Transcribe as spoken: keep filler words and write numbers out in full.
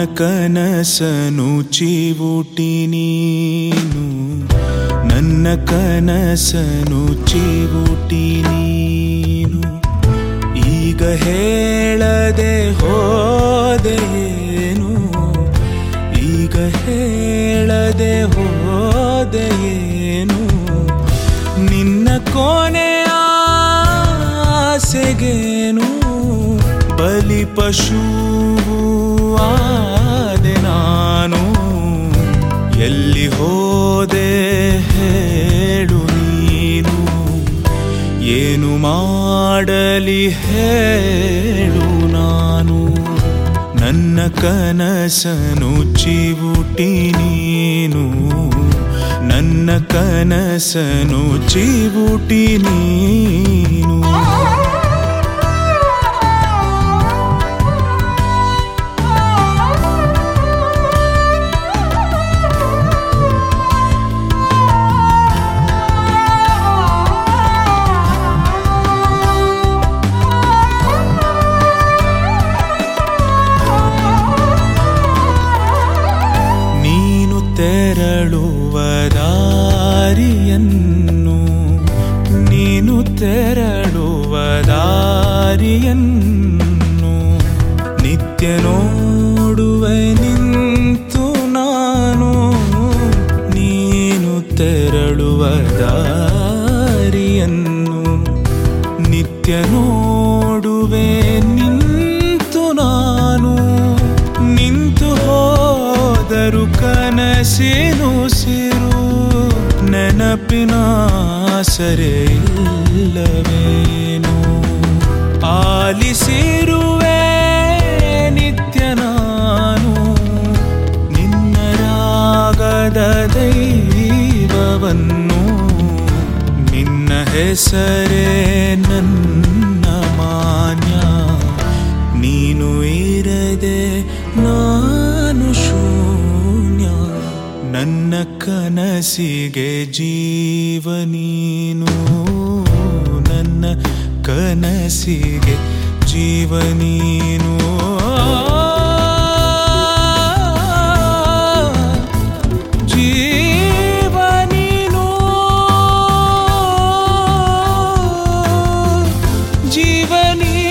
ಕನಸನು ಚಿವುಟಿ ನೀನು, ನನ್ನ ಕನಸನು ಚಿವುಟಿ ನೀನು. ಈಗ ಹೇಳದೆ ಹೋದೆಯೇನು, ಈಗ ಹೇಳದೆ ಹೋದೆಯೇನು, ನಿನ್ನ ಕೊನೆಯ ಆಸೆಗೇನು ಬಲಿ ಪಶು ಆದೆ ನಾನು. ಎಲ್ಲಿ ಹೋದೆ ಹೇಳು ನೀನು, ಏನು ಮಾಡಲಿ ಹೇಳು ನಾನು. ನನ್ನ ಕನಸನು ಚಿವುಟಿ ನೀನು, ನನ್ನ ಕನಸನು ಚಿವುಟಿ ನೀನು. ತೆರಳುವ ದಾರಿಯನ್ನು, ನೀನು ತೆರಳುವ ದಾರಿಯನ್ನು ನಿತ್ಯ ನೋಡುವೆ ನಿಂತು ನಾನು. ನೀನು ತೆರಳುವ ದಾರಿಯನ್ನು ನಿತ್ಯ ನೋಡುವೆ ನಿಂತು ನಾನು. ನಿಂತು ಹೋದರು ಕನಸಿನು ಸಿರು, ನೆನಪಿನ ಸರೆ ಇಲ್ಲವೇನು. ಆಲಿಸಿರುವೆ ನಿತ್ಯ ನಾನು ನಿನ್ನ ರಾಗದ ದೈವವನ್ನು. ನಿನ್ನ ಹೆಸರೇ ನನ್ನ ಮಾನ್ಯ, ನೀನು ಇರದೆ ನಾನು ಶೂನ್ಯ. ನನ್ನ ಕನಸಿಗೆ ಜೀವ ನೀನು, ನನ್ನ ಕನಸಿಗೆ ಜೀವ ನೀನು. ಜೀವ ನೀನು, ಜೀವ ನೀನು.